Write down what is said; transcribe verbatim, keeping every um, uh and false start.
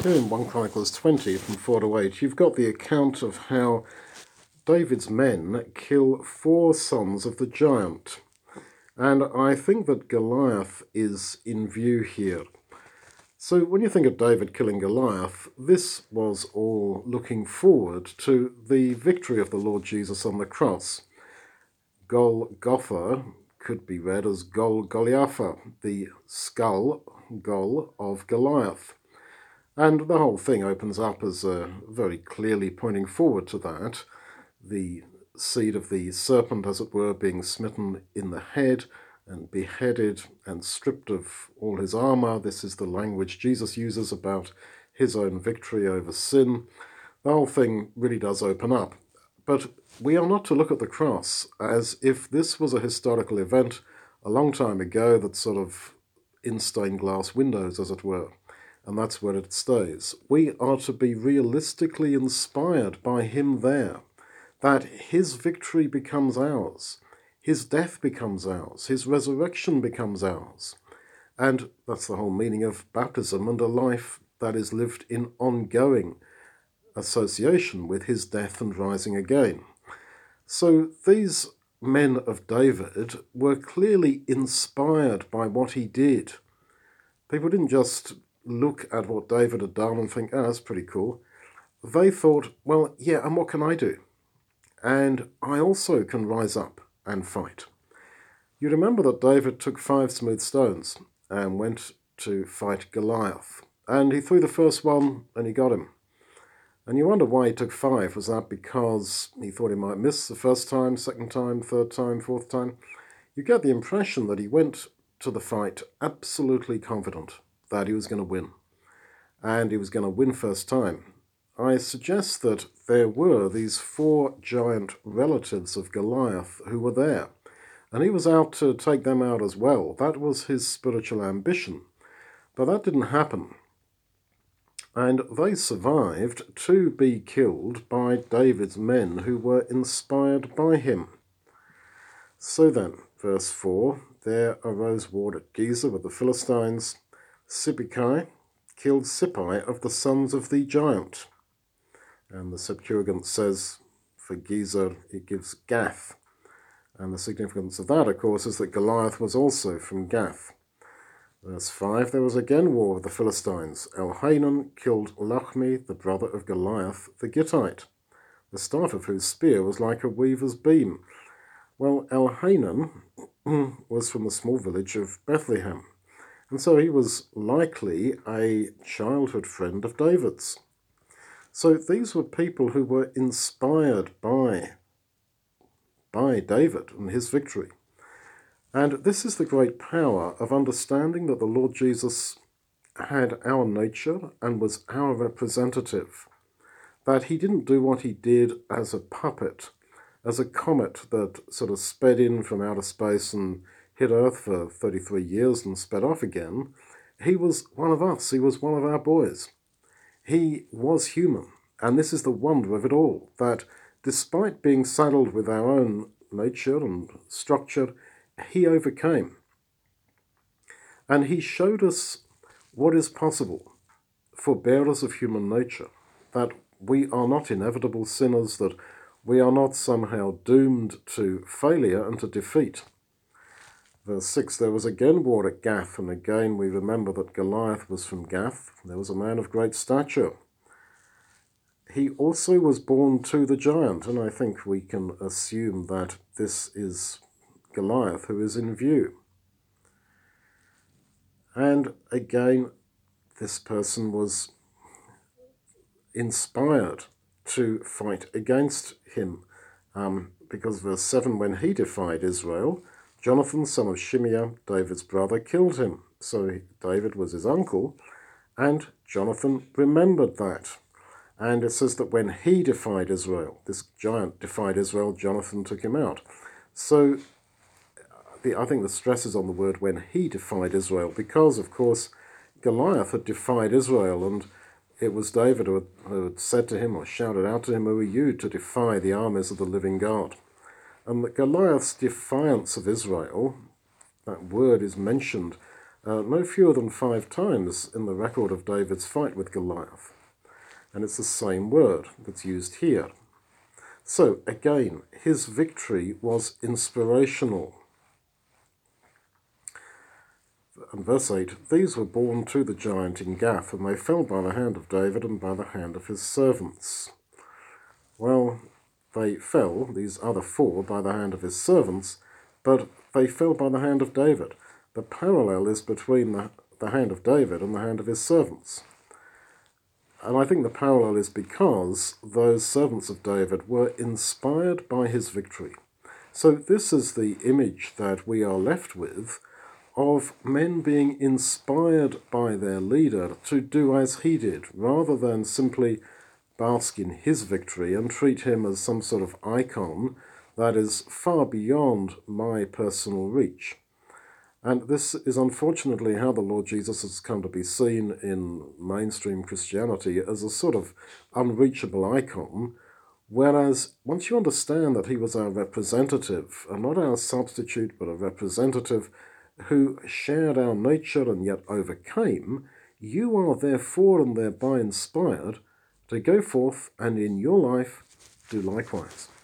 here in First Chronicles twenty from four to eight, you've got the account of how David's men kill four sons of the giant. And I think that Goliath is in view here. So when you think of David killing Goliath, this was all looking forward to the victory of the Lord Jesus on the cross. Golgotha could be read as Golgotha, the skull Gol of Goliath. And the whole thing opens up as uh, very clearly pointing forward to that. The seed of the serpent, as it were, being smitten in the head and beheaded and stripped of all his armour. This is the language Jesus uses about his own victory over sin. The whole thing really does open up. But we are not to look at the cross as if this was a historical event a long time ago that's sort of in stained glass windows, as it were, and that's where it stays. We are to be realistically inspired by him there, that his victory becomes ours. His death becomes ours. His resurrection becomes ours. And that's the whole meaning of baptism and a life that is lived in ongoing association with his death and rising again. So these men of David were clearly inspired by what he did. People didn't just look at what David had done and think, oh, that's pretty cool. They thought, well, yeah, and what can I do? And I also can rise up and fight. You remember that David took five smooth stones and went to fight Goliath. And he threw the first one and he got him. And you wonder why he took five. Was that because he thought he might miss the first time, second time, third time, fourth time? You get the impression that he went to the fight absolutely confident that he was going to win. And he was going to win first time. I suggest that there were these four giant relatives of Goliath who were there, and he was out to take them out as well. That was his spiritual ambition, but that didn't happen. And they survived to be killed by David's men who were inspired by him. So then, verse four, there arose war at Gezer with the Philistines. Sibbecai killed Sippai of the sons of the giant. And the Septuagint says, for Gezer, it gives Gath. And the significance of that, of course, is that Goliath was also from Gath. Verse five, there was again war with the Philistines. Elhanan killed Lachmi, the brother of Goliath, the Gittite, the staff of whose spear was like a weaver's beam. Well, Elhanan was from the small village of Bethlehem, and so he was likely a childhood friend of David's. So these were people who were inspired by, by David and his victory. And this is the great power of understanding that the Lord Jesus had our nature and was our representative, that he didn't do what he did as a puppet, as a comet that sort of sped in from outer space and hit Earth for thirty-three years and sped off again. He was one of us. He was one of our boys. He was human, and this is the wonder of it all, that despite being saddled with our own nature and structure, he overcame. And he showed us what is possible for bearers of human nature, that we are not inevitable sinners, that we are not somehow doomed to failure and to defeat. Verse six, there was again war at Gath, and again we remember that Goliath was from Gath. There was a man of great stature. He also was born to the giant, and I think we can assume that this is Goliath who is in view. And again, this person was inspired to fight against him, um, because verse seven, when he defied Israel, Jonathan, son of Shimeah, David's brother, killed him. So David was his uncle, and Jonathan remembered that. And it says that when he defied Israel, this giant defied Israel, Jonathan took him out. So the, I think the stress is on the word when he defied Israel, because, of course, Goliath had defied Israel, and it was David who had, who had said to him or shouted out to him, who are you to defy the armies of the living God? And Goliath's defiance of Israel, that word is mentioned uh, no fewer than five times in the record of David's fight with Goliath. And it's the same word that's used here. So, again, his victory was inspirational. And verse eight, these were born to the giant in Gath, and they fell by the hand of David and by the hand of his servants. Well, they fell, these other four, by the hand of his servants, but they fell by the hand of David. The parallel is between the, the hand of David and the hand of his servants. And I think the parallel is because those servants of David were inspired by his victory. So this is the image that we are left with of men being inspired by their leader to do as he did, rather than simply bask in his victory and treat him as some sort of icon that is far beyond my personal reach. And this is unfortunately how the Lord Jesus has come to be seen in mainstream Christianity, as a sort of unreachable icon, whereas once you understand that he was our representative, and not our substitute, but a representative who shared our nature and yet overcame, you are therefore and thereby inspired to go forth and in your life do likewise.